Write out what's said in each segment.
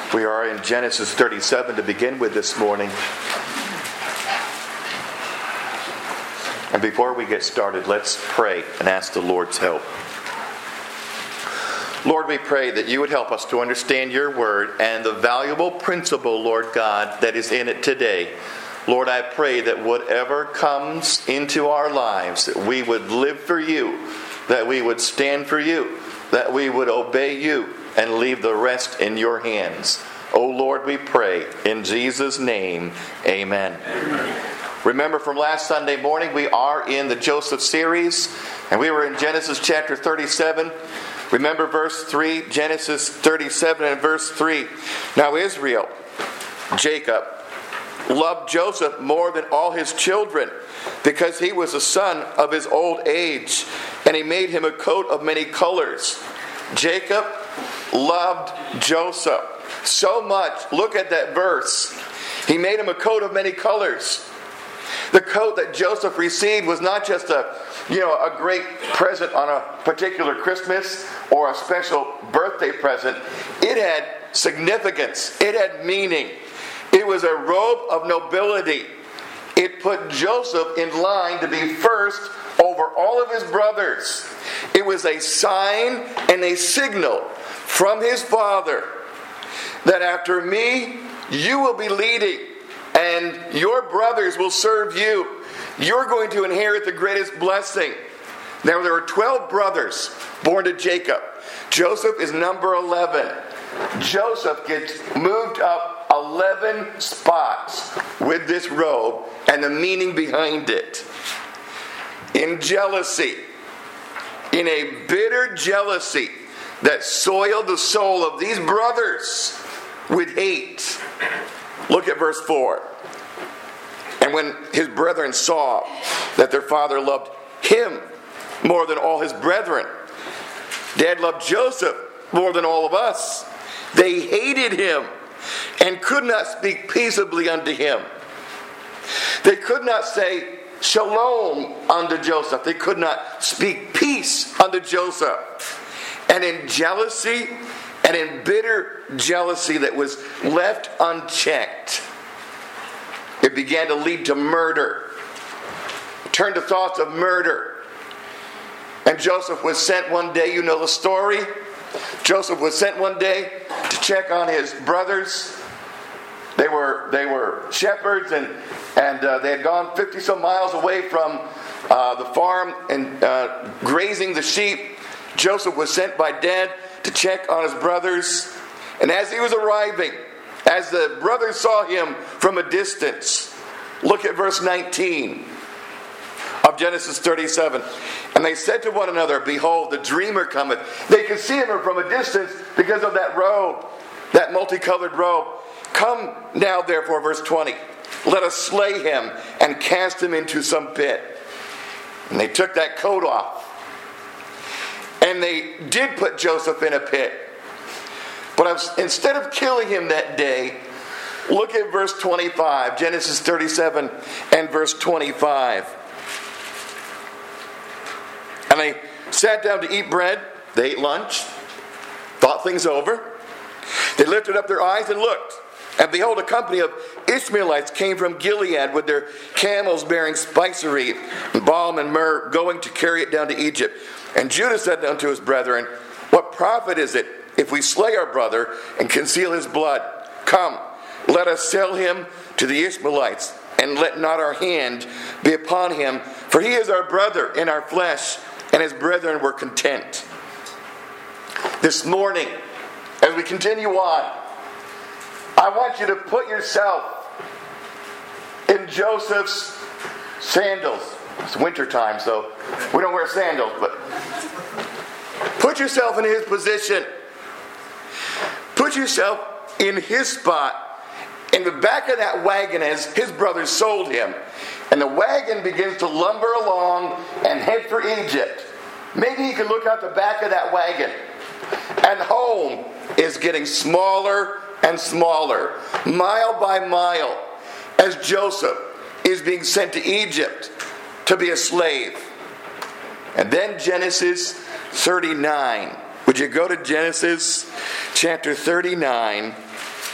We are in Genesis 37 to begin with this morning. And before we get started, let's pray and ask the Lord's help. Lord, we pray that you would help us to understand your word and the valuable principle, Lord God, that is in it today. Lord, I pray that whatever comes into our lives, that we would live for you, that we would stand for you, that we would obey you, and leave the rest in your hands. Oh Lord, we pray in Jesus' name, amen. Remember from last Sunday morning, we are in the Joseph series, and we were in Genesis chapter 37. Remember verse 3, Genesis 37 and verse 3. Now Israel, Jacob, loved Joseph more than all his children, because he was a son of his old age, and he made him a coat of many colors. Jacob loved Joseph so much. Look at that verse. He made him a coat of many colors. The coat that Joseph received was not just a great present on a particular Christmas or a special birthday present. It had significance. It had meaning. It was a robe of nobility. It put Joseph in line to be first over all of his brothers. It was a sign and a signal from his father that after me, you will be leading and your brothers will serve you. You're going to inherit the greatest blessing. Now, there were 12 brothers born to Jacob. Joseph is number 11. Joseph gets moved up 11 spots with this robe and the meaning behind it. In jealousy, in a bitter jealousy that soiled the soul of these brothers with hate. Look at verse 4. And when his brethren saw that their father loved him more than all his brethren, Dad loved Joseph more than all of us, they hated him and could not speak peaceably unto him. They could not say shalom unto Joseph. They could not speak peace unto Joseph. And in jealousy, and in bitter jealousy that was left unchecked, it began to lead to murder. It turned to thoughts of murder. And Joseph was sent one day, you know the story. Joseph was sent one day to check on his brothers. They were shepherds, and they had gone 50 some miles away from the farm and grazing the sheep. Joseph was sent by Dad to check on his brothers. And as he was arriving, as the brothers saw him from a distance, look at verse 19 of Genesis 37. And they said to one another, behold, the dreamer cometh. They could see him from a distance because of that robe, that multicolored robe. Come now, therefore, verse 20, let us slay him and cast him into some pit. And they took that coat off. And they did put Joseph in a pit. But instead of killing him that day, look at verse 25, Genesis 37 and verse 25. And they sat down to eat bread. They ate lunch, thought things over. They lifted up their eyes and looked. And behold, a company of Ishmaelites came from Gilead with their camels bearing spicery, and balm and myrrh, going to carry it down to Egypt. And Judah said unto his brethren, what profit is it if we slay our brother and conceal his blood? Come, let us sell him to the Ishmaelites, and let not our hand be upon him, for he is our brother in our flesh. And his brethren were content. This morning, as we continue on, I want you to put yourself in Joseph's sandals. It's winter time, so we don't wear sandals, but put yourself in his position. Put yourself in his spot, in the back of that wagon as his brothers sold him. And the wagon begins to lumber along and head for Egypt. Maybe you can look out the back of that wagon, and home is getting smaller and smaller, mile by mile, as Joseph is being sent to Egypt to be a slave. And then Genesis 39. Would you go to Genesis chapter 39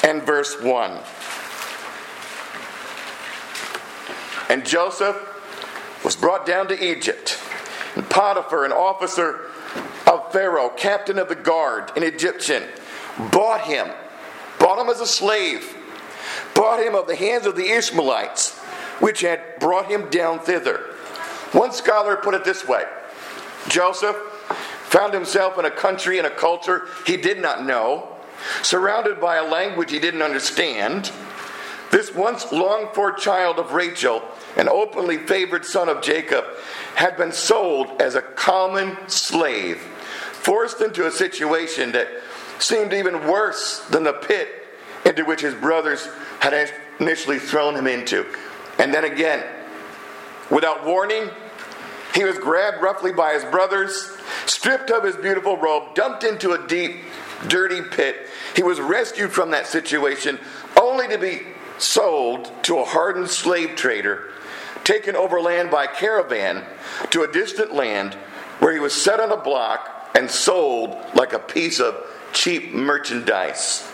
and verse 1. And Joseph was brought down to Egypt. And Potiphar, an officer of Pharaoh, captain of the guard, an Egyptian, bought him as a slave, bought him of the hands of the Ishmaelites, which had brought him down thither. One scholar put it this way: Joseph found himself in a country and a culture he did not know, surrounded by a language he didn't understand. This once longed-for child of Rachel, an openly favored son of Jacob, had been sold as a common slave, forced into a situation that seemed even worse than the pit into which his brothers had initially thrown him into. And then again, without warning, he was grabbed roughly by his brothers, stripped of his beautiful robe, dumped into a deep, dirty pit. He was rescued from that situation only to be sold to a hardened slave trader, taken overland by caravan to a distant land where he was set on a block and sold like a piece of cheap merchandise.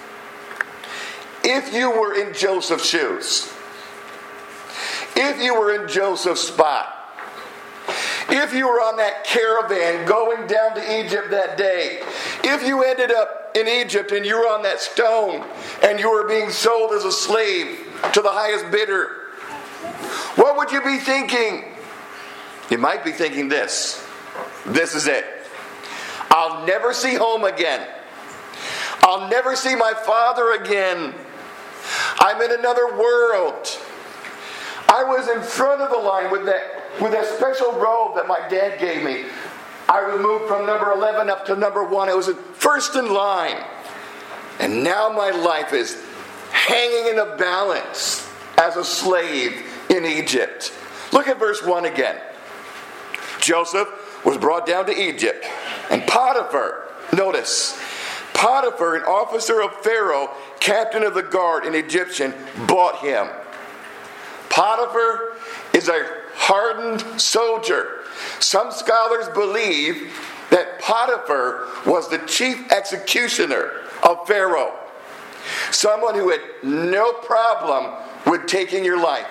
If you were in Joseph's shoes, if you were in Joseph's spot, if you were on that caravan going down to Egypt that day, if you ended up in Egypt and you were on that stone and you were being sold as a slave to the highest bidder, what would you be thinking? You might be thinking this: this is it. I'll never see home again. I'll never see my father again. I'm in another world. I was in front of the line with that special robe that my dad gave me. I was moved from number 11 up to number 1. I was first in line. And now my life is hanging in a balance as a slave in Egypt. Look at verse 1 again. Joseph was brought down to Egypt, and Potiphar, notice, Potiphar, an officer of Pharaoh, captain of the guard, an Egyptian, bought him. Potiphar is a hardened soldier. Some scholars believe that Potiphar was the chief executioner of Pharaoh. Someone who had no problem with taking your life.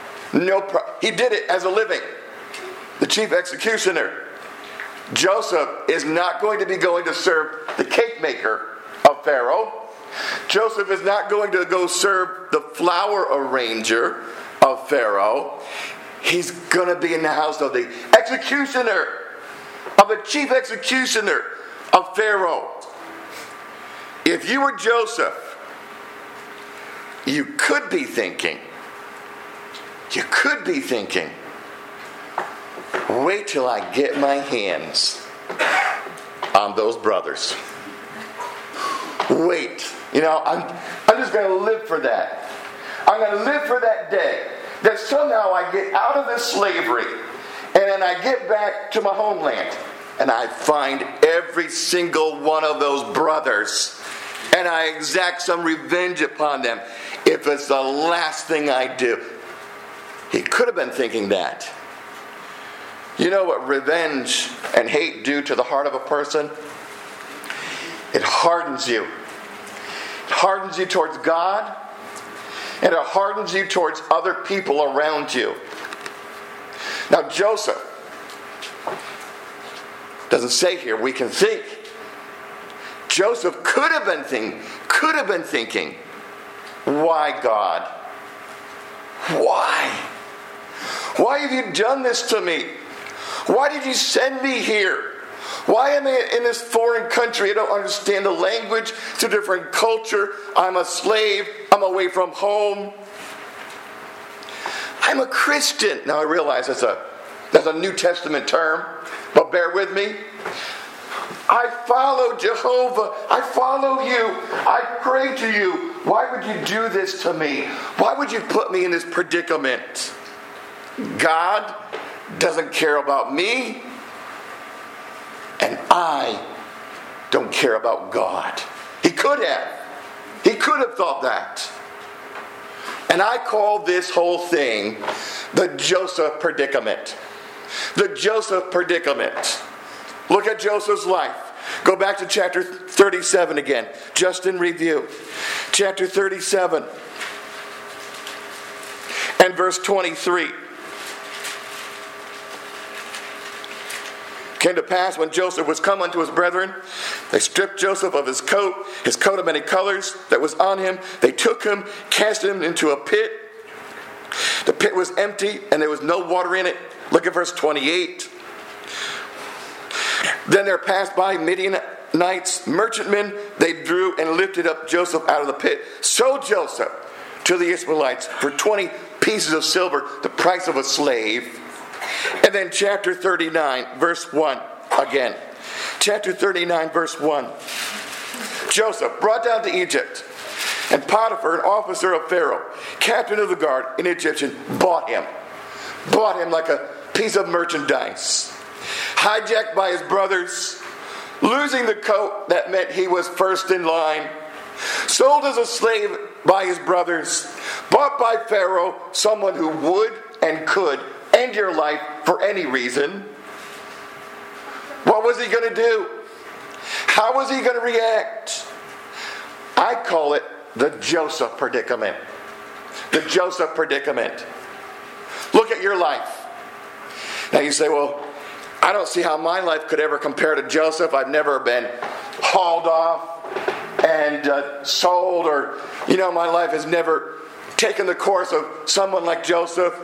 He did it as a living. The chief executioner. Joseph is not going to be going to serve the cake maker of Pharaoh. Joseph is not going to go serve the flower arranger of Pharaoh. He's going to be in the house of the executioner, of the chief executioner of Pharaoh. If you were Joseph, you could be thinking, wait till I get my hands on those brothers. Wait. I'm just going to live for that. I'm going to live for that day that somehow I get out of this slavery and then I get back to my homeland and I find every single one of those brothers and I exact some revenge upon them if it's the last thing I do. He could have been thinking that. You know what revenge and hate do to the heart of a person? It hardens you. It hardens you towards God, and it hardens you towards other people around you. Now Joseph doesn't say here, we can think. Joseph could have been thinking, why God? Why? Why have you done this to me? Why did you send me here? Why am I in this foreign country? I don't understand the language. It's a different culture. I'm a slave. I'm away from home. I'm a Christian. Now I realize that's a New Testament term, but bear with me. I follow Jehovah. I follow you. I pray to you. Why would you do this to me? Why would you put me in this predicament? God doesn't care about me, and I don't care about God. He could have thought that. And I call this whole thing the Joseph predicament. The Joseph predicament. Look at Joseph's life. Go back to chapter 37 again, just in review. Chapter 37 and verse 23. Came to pass when Joseph was come unto his brethren, they stripped Joseph of his coat of many colors that was on him. They took him, cast him into a pit. The pit was empty, and there was no water in it. Look at verse 28. Then there passed by Midianites, merchantmen. They drew and lifted up Joseph out of the pit. Sold Joseph to the Ishmaelites for 20 pieces of silver, the price of a slave. And then chapter 39, verse 1 again. Chapter 39, verse 1. Joseph brought down to Egypt, and Potiphar, an officer of Pharaoh, captain of the guard, an Egyptian, bought him. Bought him like a piece of merchandise. Hijacked by his brothers, losing the coat that meant he was first in line. Sold as a slave by his brothers. Bought by Pharaoh, someone who would and could end your life for any reason. What was he going to do? How was he going to react? I call it the Joseph predicament. The Joseph predicament. Look at your life. Now you say, well, I don't see how my life could ever compare to Joseph. I've never been hauled off and sold, or, my life has never taken the course of someone like Joseph.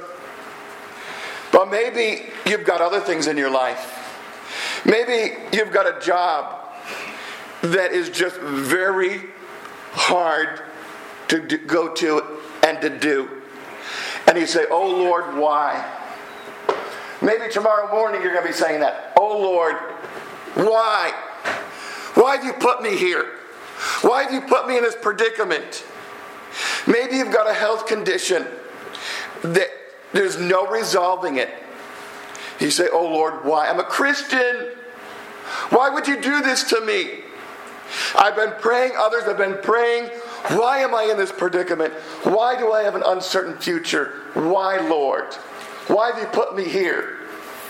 But maybe you've got other things in your life. Maybe you've got a job that is just very hard to go to and to do. And you say, oh Lord, why? Maybe tomorrow morning you're going to be saying that. Oh Lord, why? Why have you put me here? Why have you put me in this predicament? Maybe you've got a health condition that there's no resolving it. You say, oh Lord, why? I'm a Christian. Why would you do this to me? I've been praying, others have been praying. Why am I in this predicament? Why do I have an uncertain future? Why, Lord? Why have you put me here?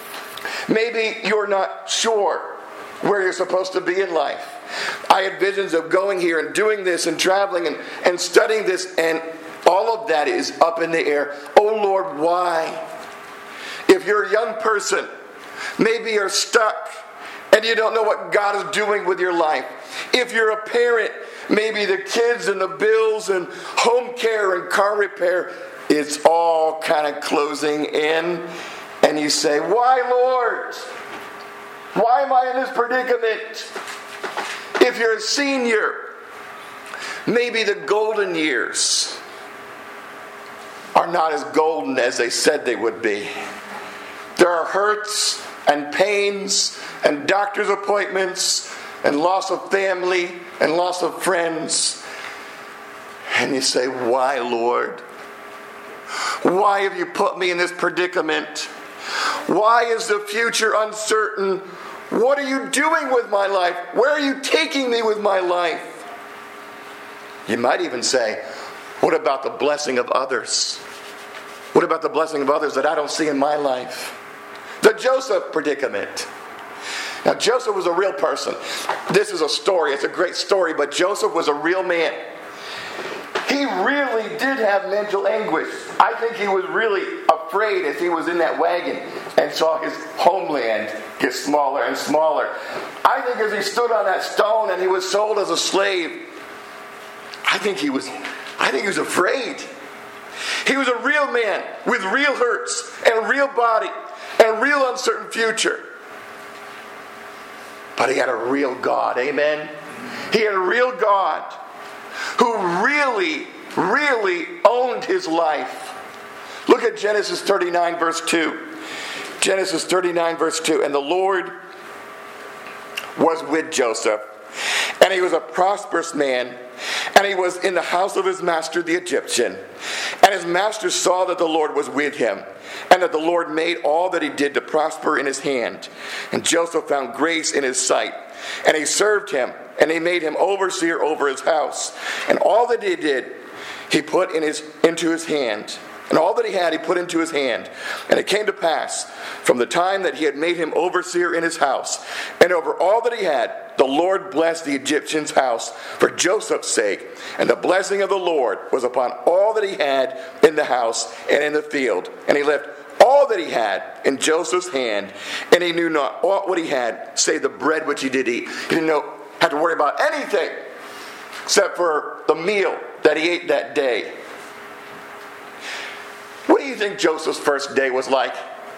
Maybe you're not sure where you're supposed to be in life. I had visions of going here and doing this and traveling and studying this, and all of that is up in the air. Oh Lord, why? If you're a young person, maybe you're stuck and you don't know what God is doing with your life. If you're a parent, maybe the kids and the bills and home care and car repair, it's all kind of closing in. And you say, why, Lord? Why am I in this predicament? If you're a senior, maybe the golden years are not as golden as they said they would be. There are hurts and pains and doctor's appointments and loss of family and loss of friends. And you say, why, Lord? Why have you put me in this predicament? Why is the future uncertain? What are you doing with my life? Where are you taking me with my life? You might even say, what about the blessing of others? What about the blessing of others that I don't see in my life? The Joseph predicament. Now, Joseph was a real person. This is a story. It's a great story, but Joseph was a real man. He really did have mental anguish. I think he was really afraid as he was in that wagon and saw his homeland get smaller and smaller. I think as he stood on that stone and he was sold as a slave, I think he was afraid. He was a real man with real hurts and a real body and a real uncertain future. But he had a real God, amen? He had a real God who really, really owned his life. Look at Genesis 39, verse 2. Genesis 39, verse 2. And the Lord was with Joseph, and he was a prosperous man, and he was in the house of his master the Egyptian. And his master saw that the Lord was with him, and that the Lord made all that he did to prosper in his hand. And Joseph found grace in his sight, and he served him, and he made him overseer over his house. And all that he did, he put into his hand. And all that he had he put into his hand. And it came to pass, from the time that he had made him overseer in his house, and over all that he had, the Lord blessed the Egyptian's house for Joseph's sake. And the blessing of the Lord was upon all that he had in the house and in the field. And he left all that he had in Joseph's hand, and he knew not aught what he had, save the bread which he did eat. He didn't have to worry about anything except for the meal that he ate that day. What do you think Joseph's first day was like?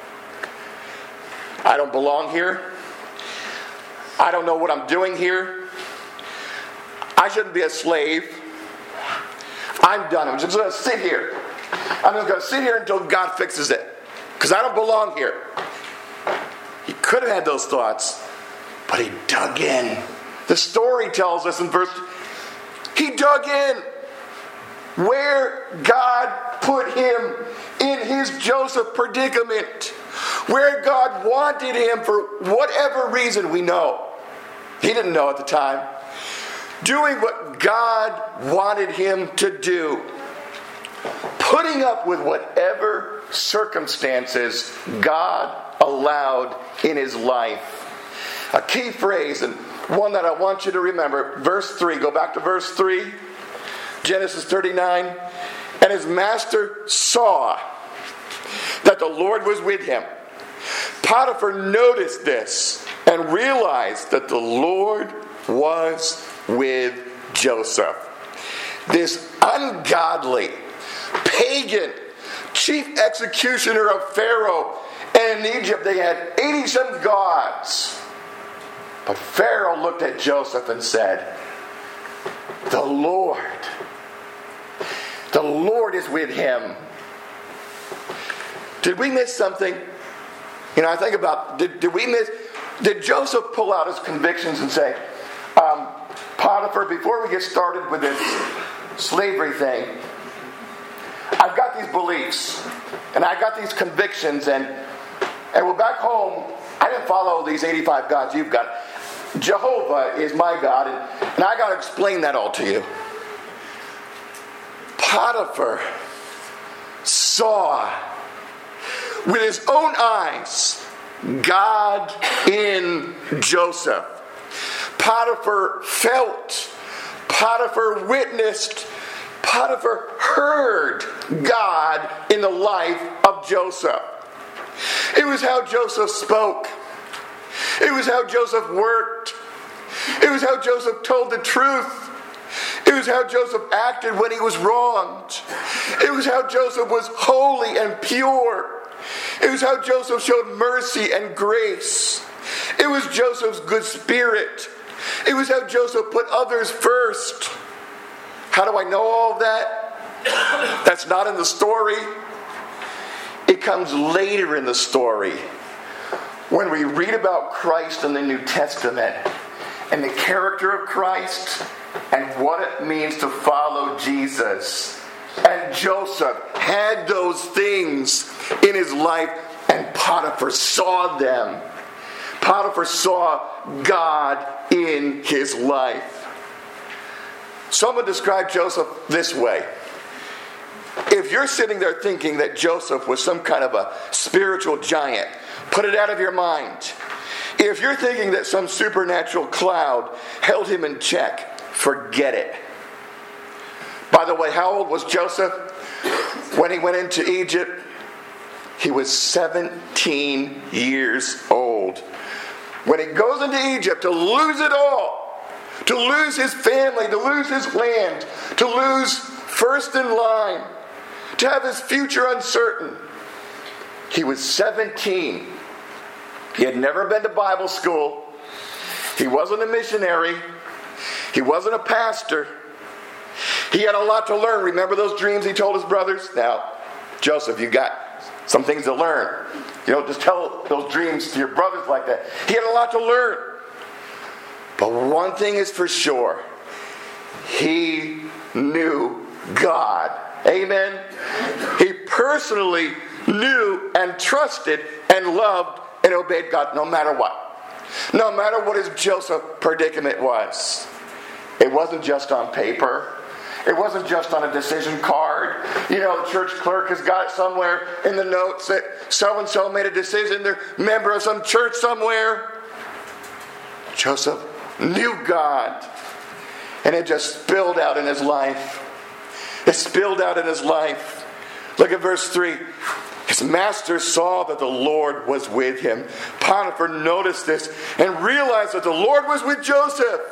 I don't belong here. I don't know what I'm doing here. I shouldn't be a slave. I'm done. I'm just going to sit here. I'm just going to sit here until God fixes it. Because I don't belong here. He could have had those thoughts, but he dug in. The story tells us in verse, he dug in where God put him in his Joseph predicament, where God wanted him for whatever reason we know. He didn't know at the time. Doing what God wanted him to do. Putting up with whatever circumstances God allowed in his life. A key phrase, and one that I want you to remember, verse 3. Go back to verse 3. Genesis 39. And his master saw that the Lord was with him. Potiphar noticed this and realized that the Lord was with Joseph. This ungodly, pagan chief executioner of Pharaoh, and in Egypt they had 87 gods. But Pharaoh looked at Joseph and said, the Lord is with him. Did we miss something? I think about, did Joseph pull out his convictions and say, Potiphar, before we get started with this slavery thing, I've got these beliefs, and I got these convictions, and well, back home, I didn't follow these 85 gods you've got. Jehovah is my God, and I got to explain that all to you. Potiphar saw with his own eyes God in Joseph. Potiphar felt, Potiphar witnessed, Potiphar heard God in the life of Joseph. It was how Joseph spoke. It was how Joseph worked. It was how Joseph told the truth. It was how Joseph acted when he was wronged. It was how Joseph was holy and pure. It was how Joseph showed mercy and grace. It was Joseph's good spirit. It was how Joseph put others first. How do I know all of that? That's not in the story. It comes later in the story when we read about Christ in the New Testament and the character of Christ and what it means to follow Jesus. And Joseph had those things in his life, and Potiphar saw them. Potiphar saw God in his life. Someone described Joseph this way. If you're sitting there thinking that Joseph was some kind of a spiritual giant, put it out of your mind. If you're thinking that some supernatural cloud held him in check, forget it. By the way, how old was Joseph when he went into Egypt? He was 17 years old. When he goes into Egypt to lose it all, to lose his family, to lose his land, to lose first in line, to have his future uncertain. He was 17. He had never been to Bible school. He wasn't a missionary. He wasn't a pastor. He had a lot to learn. Remember those dreams he told his brothers? Now, Joseph, you got some things to learn. You don't just tell those dreams to your brothers like that. He had a lot to learn. But one thing is for sure. He knew God. Amen? He personally knew and trusted and loved and obeyed God no matter what. No matter what his Joseph predicament was. It wasn't just on paper. It wasn't just on a decision card. The church clerk has got it somewhere in the notes that so-and-so made a decision. They're a member of some church somewhere. Joseph knew God. And it just spilled out in his life. It spilled out in his life. Look at verse 3. His master saw that the Lord was with him. Potiphar noticed this and realized that the Lord was with Joseph.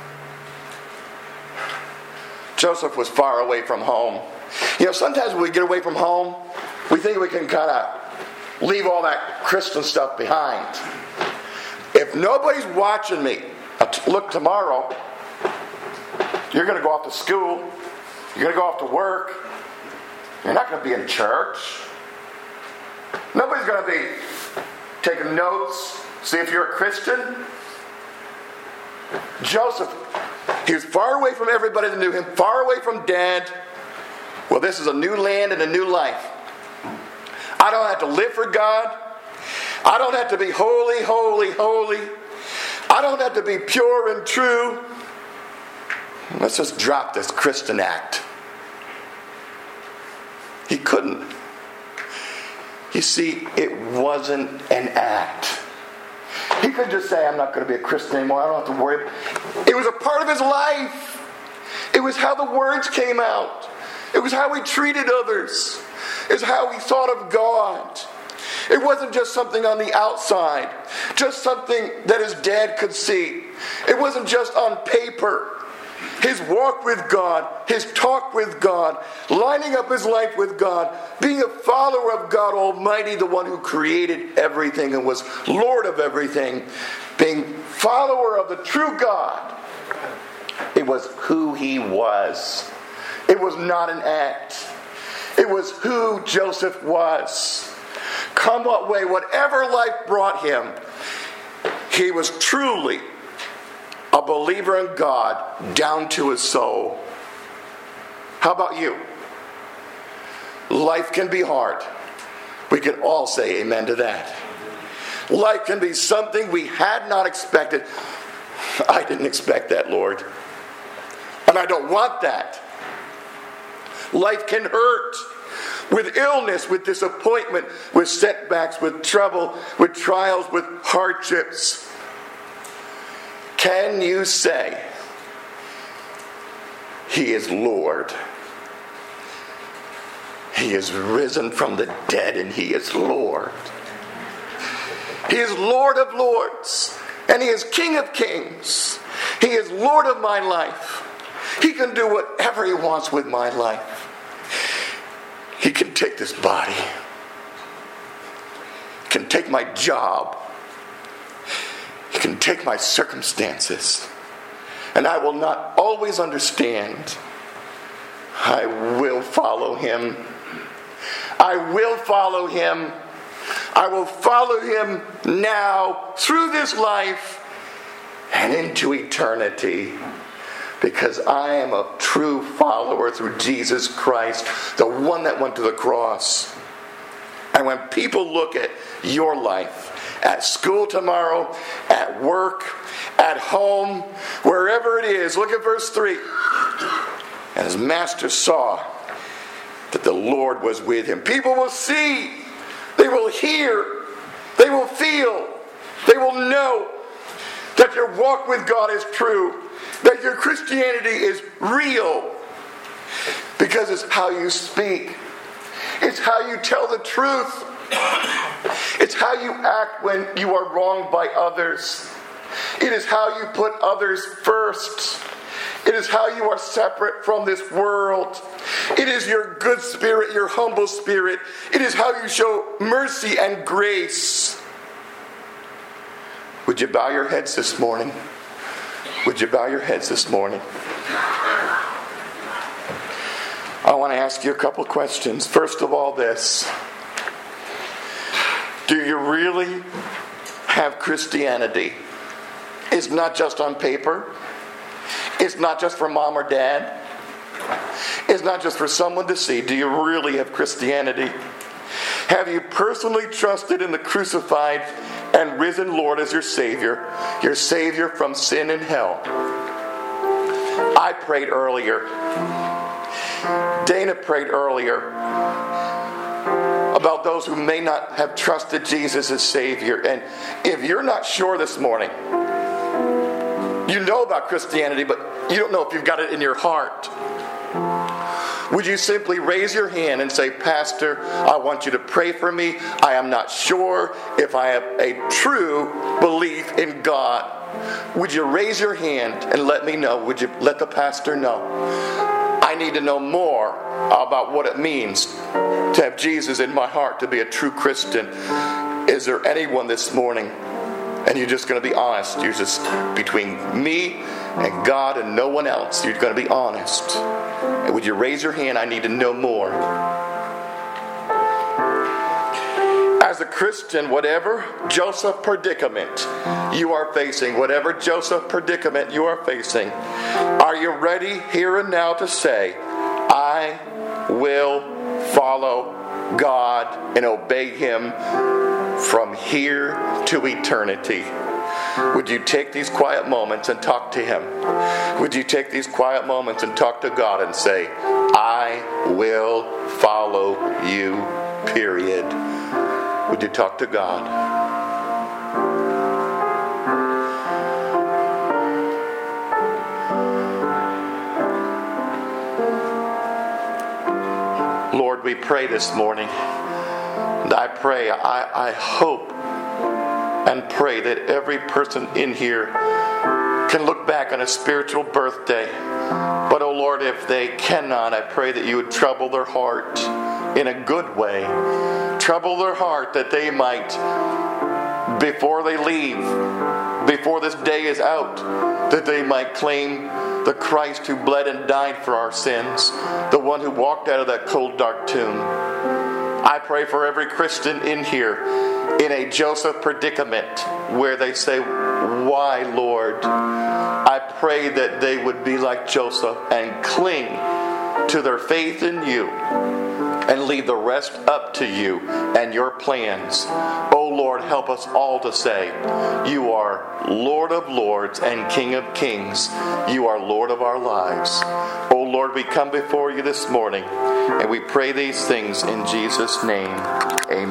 Joseph was far away from home. Sometimes when we get away from home, we think we can kind of leave all that Christian stuff behind. If nobody's watching me, look, tomorrow, you're going to go off to school. You're going to go off to work. You're not going to be in church. Nobody's going to be taking notes, see if you're a Christian. Joseph, he was far away from everybody that knew him, far away from Dad. Well, this is a new land and a new life. I don't have to live for God. I don't have to be holy, holy, holy. I don't have to be pure and true. Let's just drop this Christian act. He couldn't. You see, it wasn't an act. He couldn't just say, I'm not going to be a Christian anymore. I don't have to worry. It was a part of his life. It was how the words came out. It was how he treated others. It was how he thought of God. It wasn't just something on the outside. Just something that his dad could see. It wasn't just on paper. His walk with God, his talk with God, lining up his life with God, being a follower of God Almighty, the one who created everything and was Lord of everything, being follower of the true God. It was who he was. It was not an act. It was who Joseph was. Come what way, whatever life brought him, he was truly a believer in God down to his soul. How about you? Life can be hard. We can all say amen to that. Life can be something we had not expected. I didn't expect that, Lord. And I don't want that. Life can hurt. With illness, with disappointment, with setbacks, with trouble, with trials, with hardships. Can you say, He is Lord? He is risen from the dead and He is Lord. He is Lord of lords and He is King of kings. He is Lord of my life. He can do whatever He wants with my life. He can take this body. He can take my job. He can take my circumstances. And I will not always understand. I will follow Him. I will follow Him. I will follow Him now through this life and into eternity. Because I am a true follower through Jesus Christ, the one that went to the cross. And when people look at your life, at school tomorrow, at work, at home, wherever it is, look at verse 3. And his master saw that the Lord was with him. People will see, they will hear, they will feel, they will know that your walk with God is true. That your Christianity is real. Because it's how you speak. It's how you tell the truth. It's how you act when you are wronged by others. It is how you put others first. It is how you are separate from this world. It is your good spirit, your humble spirit. It is how you show mercy and grace. Would you bow your heads this morning? Would you bow your heads this morning? I want to ask you a couple of questions. First of all, this. Do you really have Christianity? It's not just on paper. It's not just for mom or dad. It's not just for someone to see. Do you really have Christianity? Have you personally trusted in the crucified and risen Lord as your Savior from sin and hell? I prayed earlier Dana prayed earlier about those who may not have trusted Jesus as Savior. And if you're not sure this morning, you know about Christianity, but you don't know if you've got it in your heart, would you simply raise your hand and say, Pastor, I want you to pray for me. I am not sure if I have a true belief in God. Would you raise your hand and let me know? Would you let the pastor know? I need to know more about what it means to have Jesus in my heart, to be a true Christian. Is there anyone this morning? And you're just going to be honest. You're just between me and God and no one else. You're going to be honest. And would you raise your hand? I need to know more. As a Christian, whatever Joseph predicament you are facing, are you ready here and now to say, I will follow God and obey Him from here to eternity? Would you take these quiet moments and talk to Him? Would you take these quiet moments and talk to God and say, I will follow you, period? Would you talk to God? Lord, we pray this morning. And I hope and pray that every person in here can look back on a spiritual birthday. But, oh Lord, if they cannot, I pray that you would trouble their heart in a good way. Trouble their heart that they might, before they leave, before this day is out, that they might claim the Christ who bled and died for our sins, the one who walked out of that cold, dark tomb. I pray for every Christian in here in a Joseph predicament where they say, why, Lord? I pray that they would be like Joseph and cling to their faith in you and leave the rest up to you and your plans. Oh Lord, help us all to say, you are Lord of lords and King of kings. You are Lord of our lives. Oh Lord, we come before you this morning and we pray these things in Jesus' name. Amen.